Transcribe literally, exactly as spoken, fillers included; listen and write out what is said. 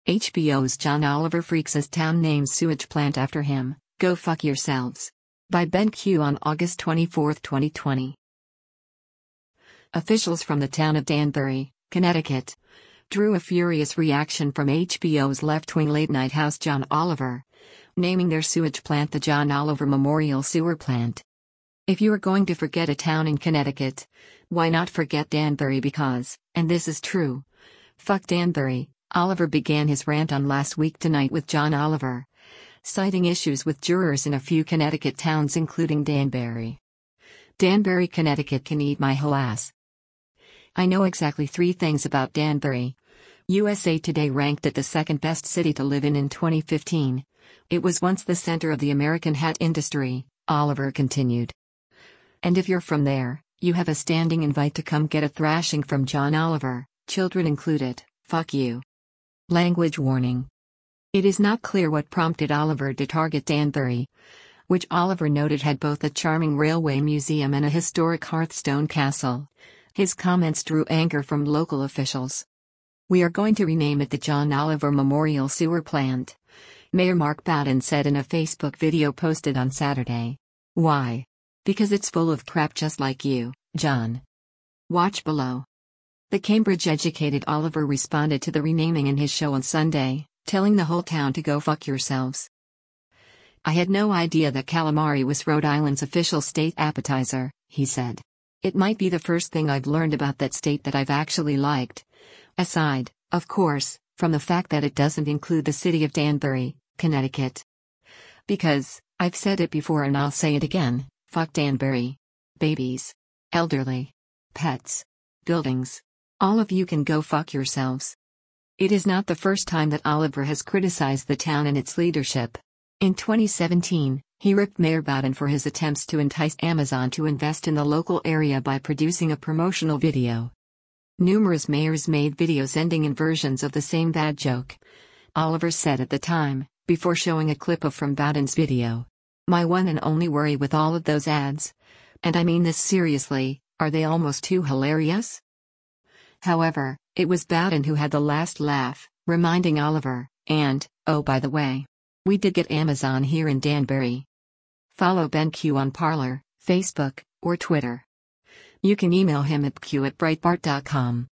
H B O's John Oliver freaks as town names sewage plant after him. Go fuck yourselves. By Ben Q on August twenty-fourth, twenty twenty. Officials from the town of Danbury, Connecticut, drew a furious reaction from H B O's left-wing late-night host John Oliver, naming their sewage plant the John Oliver Memorial Sewer Plant. If you are going to forget a town in Connecticut, why not forget Danbury? Because, and this is true, fuck Danbury. Oliver began his rant on Last Week Tonight with John Oliver, citing issues with jurors in a few Connecticut towns including Danbury. Danbury, Connecticut can eat my whole ass. I know exactly three things about Danbury. U S A Today ranked it the second best city to live in in twenty fifteen. It was once the center of the American hat industry, Oliver continued. And if you're from there, you have a standing invite to come get a thrashing from John Oliver, children included. Fuck you. Language warning. It is not clear what prompted Oliver to target Danbury, which Oliver noted had both a charming railway museum and a historic Hearthstone castle. His comments drew anger from local officials. We are going to rename it the John Oliver Memorial Sewer Plant, Mayor Mark Bowden said in a Facebook video posted on Saturday. Why? Because it's full of crap just like you, John. Watch below. The Cambridge-educated Oliver responded to the renaming in his show on Sunday, telling the whole town to go fuck yourselves. I had no idea that calamari was Rhode Island's official state appetizer, he said. It might be the first thing I've learned about that state that I've actually liked. Aside, of course, from the fact that it doesn't include the city of Danbury, Connecticut. Because, I've said it before and I'll say it again, fuck Danbury. Babies. Elderly. Pets. Buildings. All of you can go fuck yourselves. It is not the first time that Oliver has criticized the town and its leadership. In twenty seventeen, he ripped Mayor Bowden for his attempts to entice Amazon to invest in the local area by producing a promotional video. Numerous mayors made videos ending in versions of the same bad joke. Oliver said at the time, before showing a clip of from Bowden's video. My one and only worry with all of those ads, and I mean this seriously, are they almost too hilarious? However, it was Bowden who had the last laugh, reminding Oliver, and, oh by the way, we did get Amazon here in Danbury. Follow Ben Q on Parler, Facebook, or Twitter. You can email him at q at breitbart dot com.